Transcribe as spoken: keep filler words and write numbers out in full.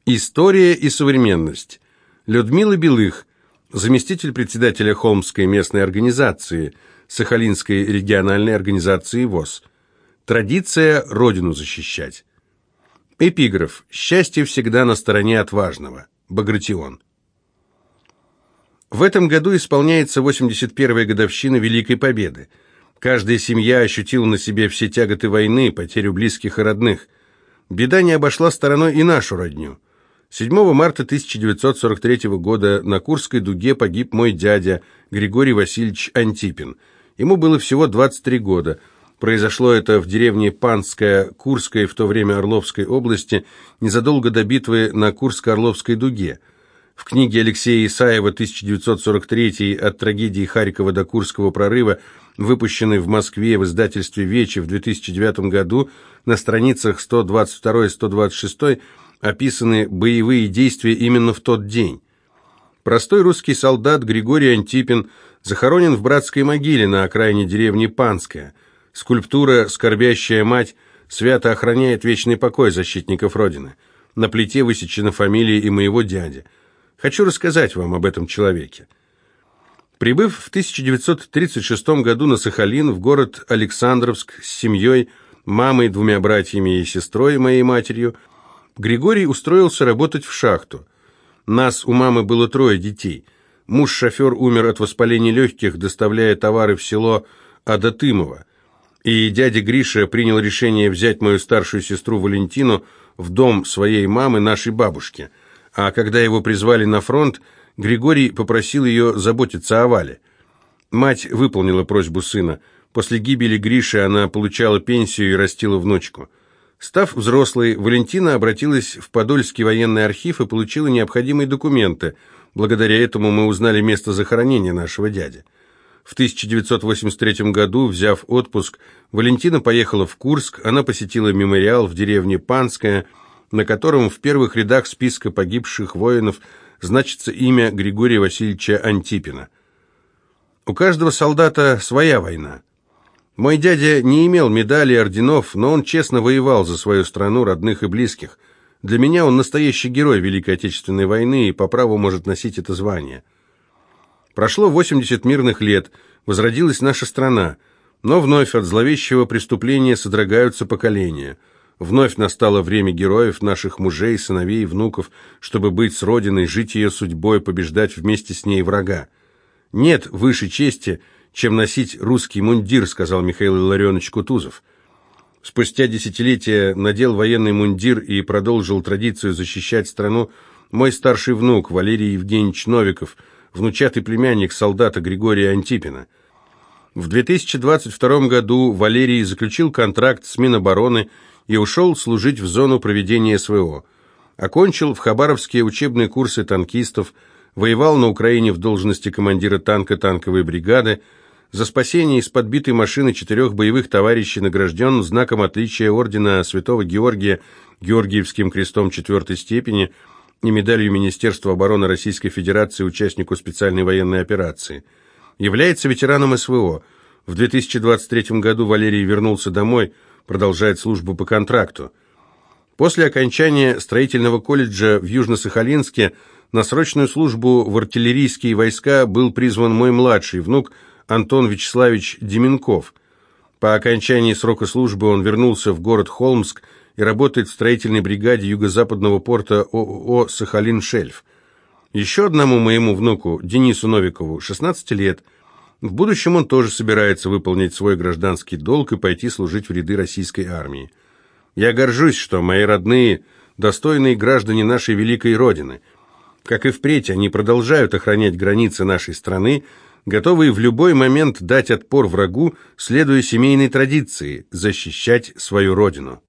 История и современность. Людмила Белых, заместитель председателя Холмской местной организации, Сахалинской региональной организации ВОС. Традиция родину защищать. Эпиграф. Счастье всегда на стороне отважного. Багратион. В этом году исполняется восемьдесят первая годовщина Великой Победы. Каждая семья ощутила на себе все тяготы войны, потерю близких и родных. Беда не обошла стороной и нашу родню. седьмого марта тысяча девятьсот сорок третьего года на Курской дуге погиб мой дядя Григорий Васильевич Антипин. Ему было всего двадцать три года. Произошло это в деревне Панская, Курской, в то время Орловской области, незадолго до битвы на Курско-Орловской дуге. В книге Алексея Исаева тысяча девятьсот сорок третий «От трагедии Харькова до Курского прорыва», выпущенной в Москве в издательстве «Вечи» в две тысячи девятом году, на страницах сто двадцать два - сто двадцать шесть описаны боевые действия именно в тот день. Простой русский солдат Григорий Антипин захоронен в братской могиле на окраине деревни Панская. Скульптура «Скорбящая мать» свято охраняет вечный покой защитников Родины. На плите высечена фамилия и моего дяди. Хочу рассказать вам об этом человеке. Прибыв в тысяча девятьсот тридцать шестом году на Сахалин, в город Александровск с семьей, мамой, двумя братьями и сестрой, моей матерью, Григорий устроился работать в шахту. Нас у мамы было трое детей. Муж-шофер умер от воспаления легких, доставляя товары в село Адатымово. И дядя Гриша принял решение взять мою старшую сестру Валентину в дом своей мамы, нашей бабушки. А когда его призвали на фронт, Григорий попросил ее заботиться о Вале. Мать выполнила просьбу сына. После гибели Гриши она получала пенсию и растила внучку. Став взрослой, Валентина обратилась в Подольский военный архив и получила необходимые документы. Благодаря этому мы узнали место захоронения нашего дяди. В тысяча девятьсот восемьдесят третьем году, взяв отпуск, Валентина поехала в Курск. Она посетила мемориал в деревне Панская, на котором в первых рядах списка погибших воинов значится имя Григория Васильевича Антипина. У каждого солдата своя война. Мой дядя не имел медалей и орденов, но он честно воевал за свою страну, родных и близких. Для меня он настоящий герой Великой Отечественной войны и по праву может носить это звание. Прошло восемьдесят мирных лет, возродилась наша страна, но вновь от зловещего преступления содрогаются поколения. Вновь настало время героев, наших мужей, сыновей и внуков, чтобы быть с Родиной, жить ее судьбой, побеждать вместе с ней врага. Нет выше чести, чем носить русский мундир, сказал Михаил Илларионович Кутузов. Спустя десятилетия надел военный мундир и продолжил традицию защищать страну мой старший внук Валерий Евгеньевич Новиков, внучатый племянник солдата Григория Антипина. В две тысячи двадцать втором году Валерий заключил контракт с Минобороны и ушел служить в зону проведения СВО. Окончил в Хабаровске учебные курсы танкистов, воевал на Украине в должности командира танка танковой бригады, за спасение из подбитой машины четырех боевых товарищей награжден знаком отличия ордена Святого Георгия Георгиевским крестом четвертой степени и медалью Министерства обороны Российской Федерации участнику специальной военной операции. Является ветераном СВО. В две тысячи двадцать третьем году Валерий вернулся домой, продолжает службу по контракту. После окончания строительного колледжа в Южно-Сахалинске на срочную службу в артиллерийские войска был призван мой младший внук Антон Вячеславович Деменков. По окончании срока службы он вернулся в город Холмск и работает в строительной бригаде юго-западного порта ООО «Сахалин-Шельф». Еще одному моему внуку, Денису Новикову, шестнадцать лет. В будущем он тоже собирается выполнить свой гражданский долг и пойти служить в ряды российской армии. Я горжусь, что мои родные, достойные граждане нашей великой Родины. Как и впредь, они продолжают охранять границы нашей страны, готовые в любой момент дать отпор врагу, следуя семейной традиции – защищать свою Родину.